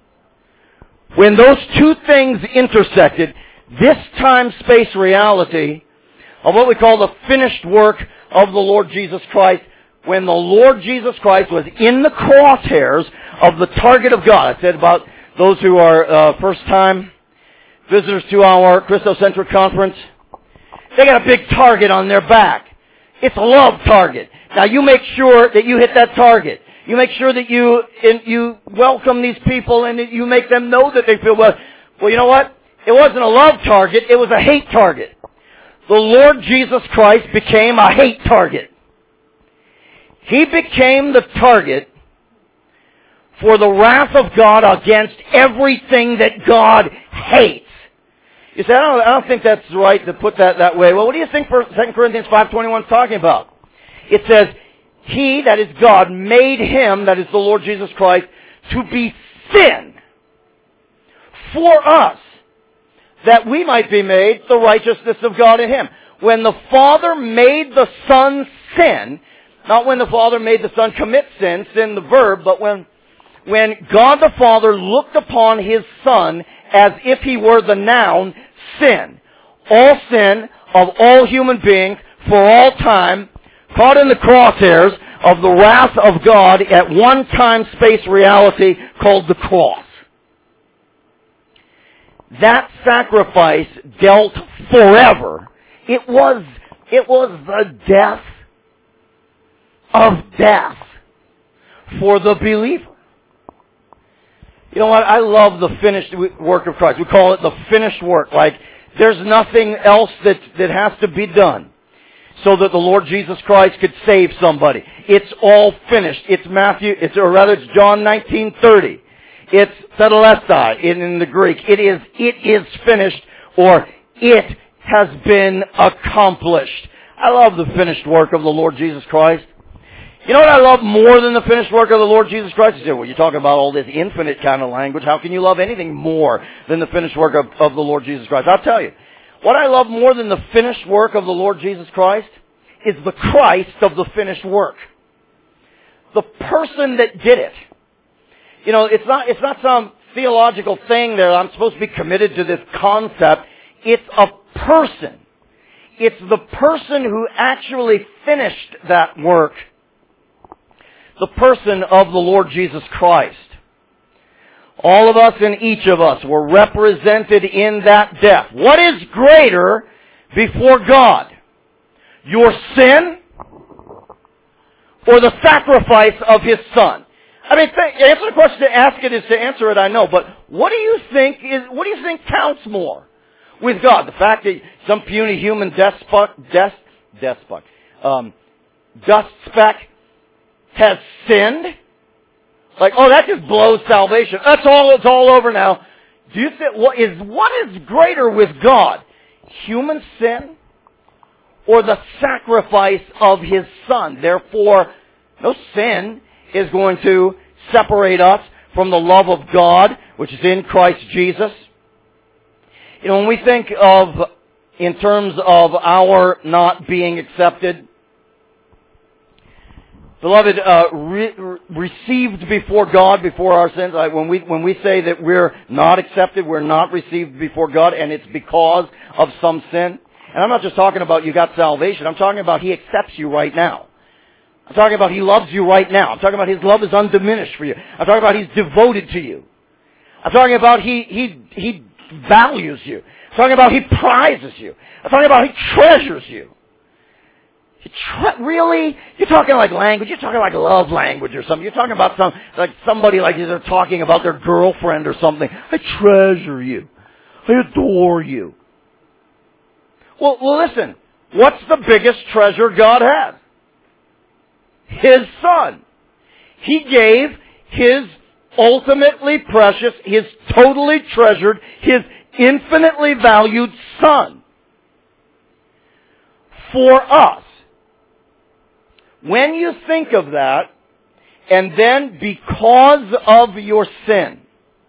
When those two things intersected, this time, space, reality of what we call the finished work of the Lord Jesus Christ, when the Lord Jesus Christ was in the crosshairs of the target of God. I said about those who are uh, first-time visitors to our Christocentric conference. They got a big target on their back. It's a love target. Now you make sure that you hit that target. You make sure that you in, you welcome these people and that you make them know that they feel well. Well, you know what? It wasn't a love target. It was a hate target. The Lord Jesus Christ became a hate target. He became the target for the wrath of God against everything that God hates. You say, I don't, I don't think that's right to put that that way. Well, what do you think Second Corinthians five twenty-one is talking about? It says, He, that is God, made Him, that is the Lord Jesus Christ, to be sin for us, that we might be made the righteousness of God in Him. When the Father made the Son sin, not when the Father made the Son commit sin, sin the verb, but when, when God the Father looked upon His Son as if He were the noun, sin. All sin of all human beings for all time, caught in the crosshairs of the wrath of God at one time space reality called the cross. That sacrifice dealt forever. It was, it was the death of death for the believer. You know what? I love the finished work of Christ. We call it the finished work. Like, there's nothing else that, that has to be done so that the Lord Jesus Christ could save somebody. It's all finished. It's Matthew, it's, or rather it's John nineteen thirty. It's tetelestai in, in the Greek. It is, it is finished, or it has been accomplished. I love the finished work of the Lord Jesus Christ. You know what I love more than the finished work of the Lord Jesus Christ? You say, well, you're talking about all this infinite kind of language. How can you love anything more than the finished work of, of the Lord Jesus Christ? I'll tell you. What I love more than the finished work of the Lord Jesus Christ is the Christ of the finished work. The person that did it. You know, it's not, it's not some theological thing that I'm supposed to be committed to this concept. It's a person. It's the person who actually finished that work. The person of the Lord Jesus Christ. All of us and each of us were represented in that death. What is greater before God? Your sin or the sacrifice of His Son? I mean, th- answer the question to ask it is to answer it, I know, but what do you think is, what do you think counts more with God? The fact that some puny human despot, des, despot, um, dust speck has sinned? Like, oh, that just blows salvation. That's all, it's all over now. Do you think, what is, what is greater with God? Human sin or the sacrifice of His Son? Therefore, no sin is going to separate us from the love of God, which is in Christ Jesus. You know, when we think of, in terms of our not being accepted, beloved, uh, re- received before God, before our sins. Like when we when we say that we're not accepted, we're not received before God, and it's because of some sin. And I'm not just talking about you got salvation. I'm talking about He accepts you right now. I'm talking about He loves you right now. I'm talking about His love is undiminished for you. I'm talking about He's devoted to you. I'm talking about He He He values you. I'm talking about He prizes you. I'm talking about He treasures you. Tre- really? You're talking like language. You're talking like love language or something. You're talking about some like somebody like they're talking about their girlfriend or something. I treasure you. I adore you. Well, well, listen. What's the biggest treasure God has? His Son. He gave His ultimately precious, His totally treasured, His infinitely valued Son for us. When you think of that, and then because of your sin,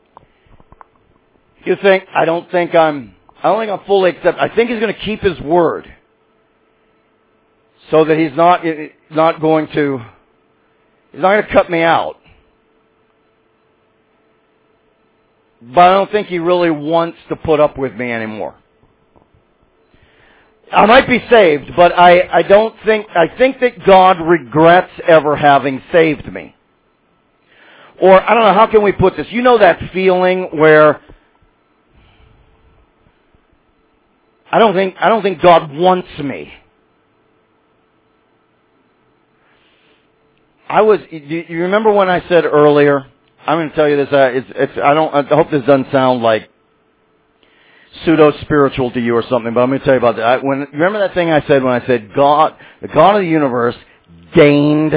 you think, I don't think I'm, I don't think I'm fully accepted. I think He's going to keep His word. So that He's not, not going to, He's not going to cut me out. But I don't think He really wants to put up with me anymore. I might be saved, but I, I don't think, I think that God regrets ever having saved me. Or, I don't know, how can we put this? You know that feeling where I don't think, I don't think God wants me. I was, do you remember when I said earlier, I'm going to tell you this, uh, it's, it's, I don't, I hope this doesn't sound like pseudo-spiritual to you or something, but I'm going to tell you about that. I, when, remember that thing I said when I said God, the God of the universe deigned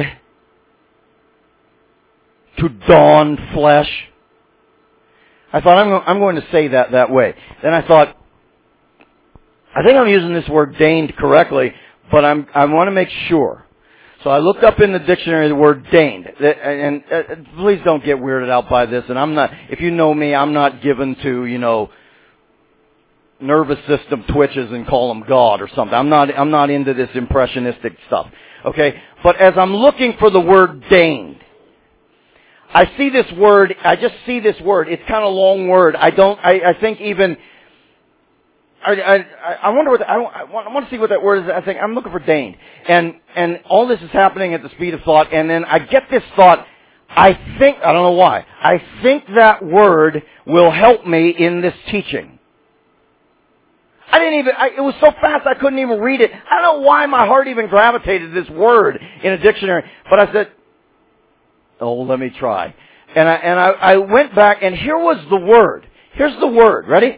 to don flesh? I thought, I'm, I'm going to say that that way. Then I thought, I think I'm using this word deigned correctly, but I'm, I want to make sure. So I looked up in the dictionary the word deigned, and, and uh, please don't get weirded out by this, and I'm not, if you know me, I'm not given to, you know, nervous system twitches and call them God or something. I'm not, I'm not into this impressionistic stuff. Okay? But as I'm looking for the word deigned, I see this word, I just see this word. It's kind of a long word. I don't, I, I think even, I, I, I wonder what, the, I, I, want, I want to see what that word is. I think, I'm looking for deigned. And, and all this is happening at the speed of thought, and then I get this thought, I think, I don't know why, I think that word will help me in this teaching. I didn't even, I, it was so fast I couldn't even read it. I don't know why my heart even gravitated to this word in a dictionary. But I said, oh, let me try. And I, and I, I went back, and here was the word. Here's the word. Ready?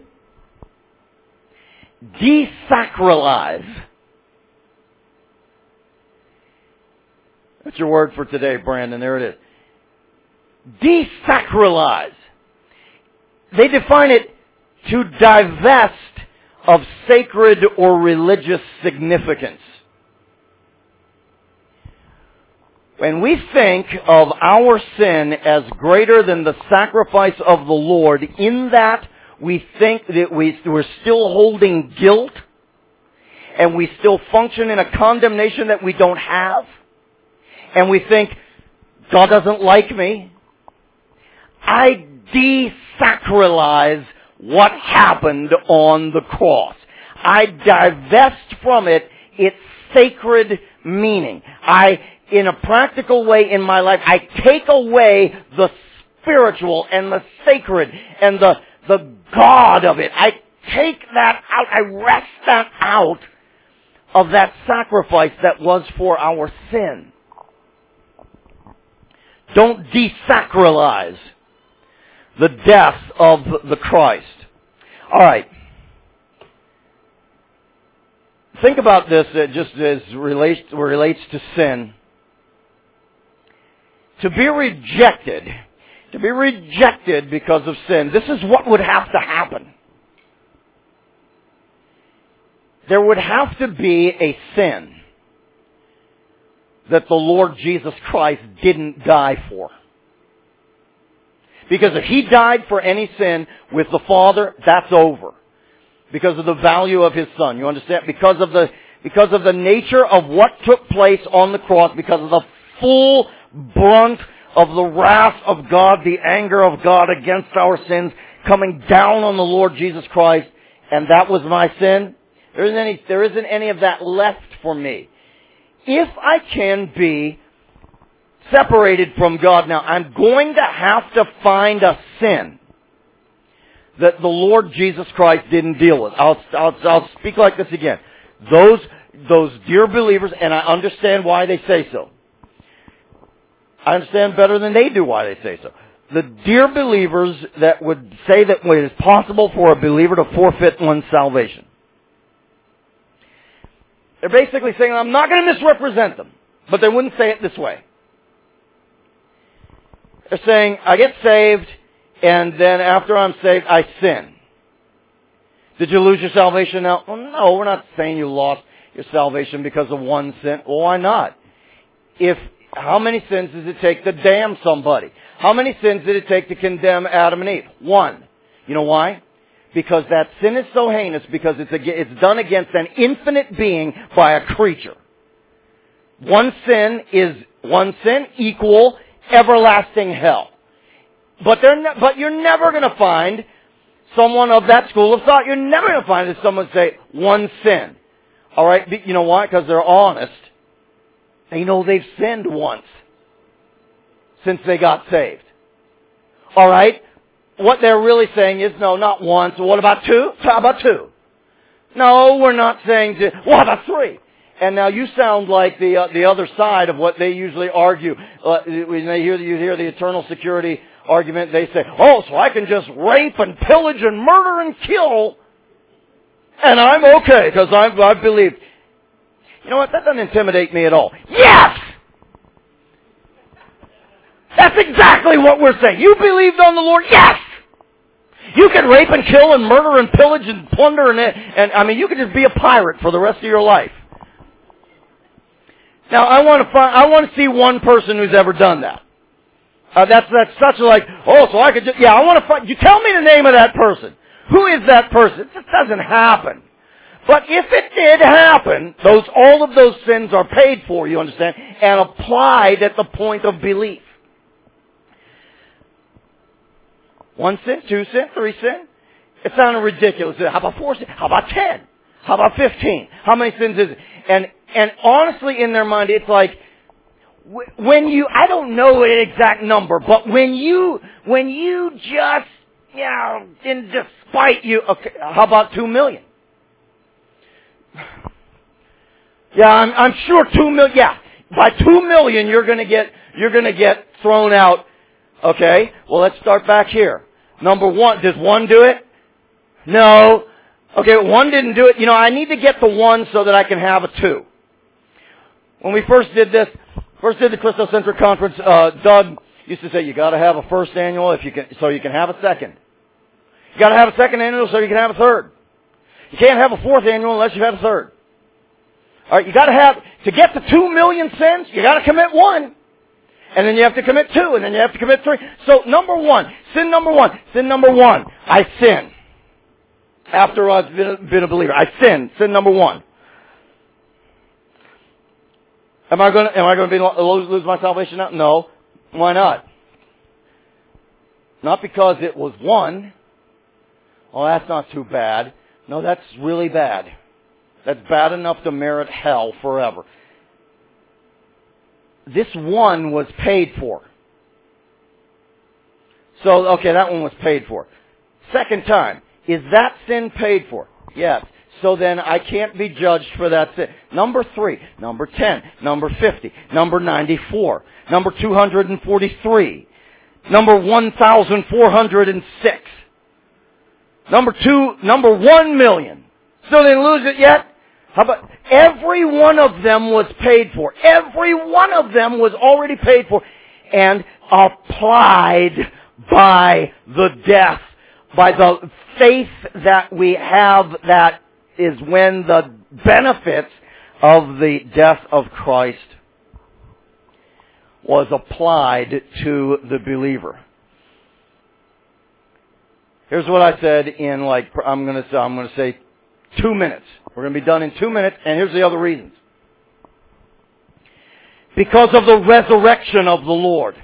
Desacralize. That's your word for today, Brandon. There it is. Desacralize. They define it to divest of sacred or religious significance. When we think of our sin as greater than the sacrifice of the Lord, in that we think that we, we're still holding guilt and we still function in a condemnation that we don't have, and we think, God doesn't like me, I desacralize what happened on the cross. I divest from it its sacred meaning. I, in a practical way in my life, I take away the spiritual and the sacred and the, the God of it. I take that out. I wrest that out of that sacrifice that was for our sin. Don't desacralize the death of the Christ. All right. Think about this uh, just as relates, relates to sin. To be rejected, to be rejected because of sin, this is what would have to happen. There would have to be a sin that the Lord Jesus Christ didn't die for. Because if He died for any sin with the Father, that's over. Because of the value of His Son. You understand? Because of the, because of the nature of what took place on the cross, because of the full brunt of the wrath of God, the anger of God against our sins coming down on the Lord Jesus Christ, and that was my sin. There isn't any, there isn't any of that left for me. If I can be separated from God now, I'm going to have to find a sin that the Lord Jesus Christ didn't deal with. I'll, I'll, I'll speak like this again. Those, those dear believers, and I understand why they say so. I understand better than they do why they say so. The dear believers that would say that it is possible for a believer to forfeit one's salvation. They're basically saying, I'm not going to misrepresent them. But they wouldn't say it this way. They're saying, I get saved, and then after I'm saved, I sin. Did you lose your salvation now? Well, no, we're not saying you lost your salvation because of one sin. Well, why not? If, how many sins does it take to damn somebody? How many sins did it take to condemn Adam and Eve? One. You know why? Because that sin is so heinous because it's, it's done against an infinite being by a creature. One sin is, one sin equal everlasting hell. But they're ne- but you're never going to find someone of that school of thought. You're never going to find that someone say one sin. All right, you know why? Because they're honest. They know they've sinned once since they got saved. All right, what they're really saying is no, not once. What about two? How about two? No, we're not saying two. What about three? And now you sound like the uh, the other side of what they usually argue. Uh, when they hear you hear the eternal security argument, they say, "Oh, so I can just rape and pillage and murder and kill, and I'm okay because I've I've believed." You know what? That doesn't intimidate me at all. Yes, that's exactly what we're saying. You believed on the Lord. Yes. You can rape and kill and murder and pillage and plunder and and I mean you could just be a pirate for the rest of your life. Now, I want to find, I want to see one person who's ever done that. Uh, that's, that's such a like, oh, so I could just, yeah, I want to find, you tell me the name of that person. Who is that person? It just doesn't happen. But if it did happen, those, all of those sins are paid for, you understand, and applied at the point of belief. One sin, two sin, three sin. It sounded ridiculous. How about four sin? How about ten? How about fifteen? How many sins is it? And, and honestly, in their mind, it's like, when you, I don't know an exact number, but when you, when you just, you know, in despite you, okay, how about two million? Yeah, I'm, I'm sure two million, yeah, by two million you're gonna get, you're gonna get thrown out. Okay, well let's start back here. Number one, does one do it? No. Okay, one didn't do it. You know, I need to get to one so that I can have a two. When we first did this, first did the Christocentric conference, uh, Doug used to say, you gotta have a first annual if you can, so you can have a second. You gotta have a second annual so you can have a third. You can't have a fourth annual unless you have a third. Alright, you gotta have, to get to two million sins, you gotta commit one. And then you have to commit two, and then you have to commit three. So number one, sin number one, sin number one, I sin. After I've been a, been a believer, I sin. Sin number one. Am I going to, am I going to be, lose, lose my salvation now? No. Why not? Not because it was one. Oh, that's not too bad. No, that's really bad. That's bad enough to merit hell forever. This one was paid for. So, okay, that one was paid for. Second time, is that sin paid for? Yes. So then I can't be judged for that sin. Number three, number ten, number fifty, number ninety-four, number two hundred forty-three, number one thousand four hundred six, number two, number one million. So they lose it yet? How about every one of them was paid for. Every one of them was already paid for and applied by the death, by the faith that we have, that is when the benefits of the death of Christ was applied to the believer. Here's what I said in like, I'm going to say, I'm going to say two minutes. We're going to be done in two minutes, and here's the other reasons. Because of the resurrection of the Lord.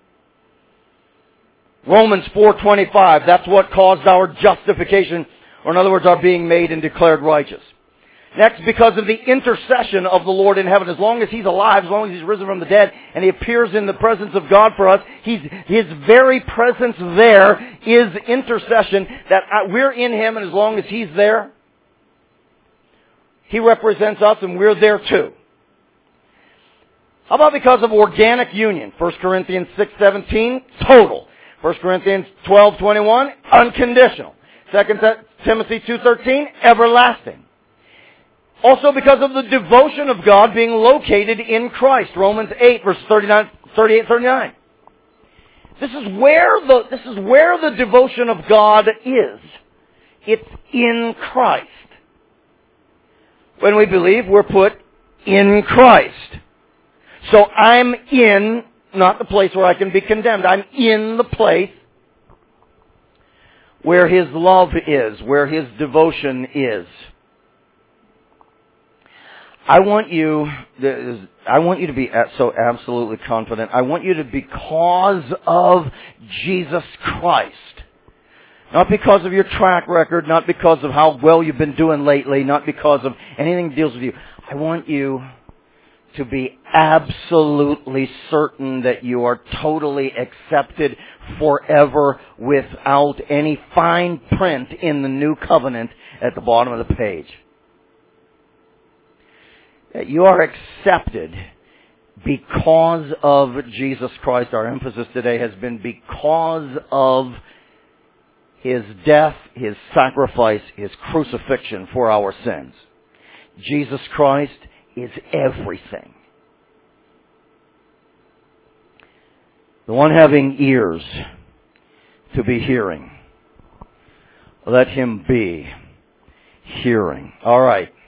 Romans four twenty-five, that's what caused our justification, or in other words, our being made and declared righteous. Next, because of the intercession of the Lord in heaven. As long as He's alive, as long as He's risen from the dead, and He appears in the presence of God for us, He's, His very presence there is intercession, that we're in Him, and as long as He's there, He represents us, and we're there too. How about because of organic union? First Corinthians six seventeen, total. First Corinthians twelve twenty-one, unconditional. Second Timothy two thirteen, everlasting. Also because of the devotion of God being located in Christ. Romans eight, verse thirty-nine, thirty-eight, thirty-nine. This is where the, this is where the devotion of God is. It's in Christ. When we believe, we're put in Christ. So I'm in, not the place where I can be condemned. I'm in the place where His love is, where His devotion is. I want you, I want you to be so absolutely confident. I want you to, because of Jesus Christ, not because of your track record, not because of how well you've been doing lately, not because of anything that deals with you. I want you to be absolutely certain that you are totally accepted forever without any fine print in the new covenant at the bottom of the page. That you are accepted because of Jesus Christ. Our emphasis today has been because of His death, His sacrifice, His crucifixion for our sins. Jesus Christ is everything. The one having ears to be hearing, let him be hearing. All right.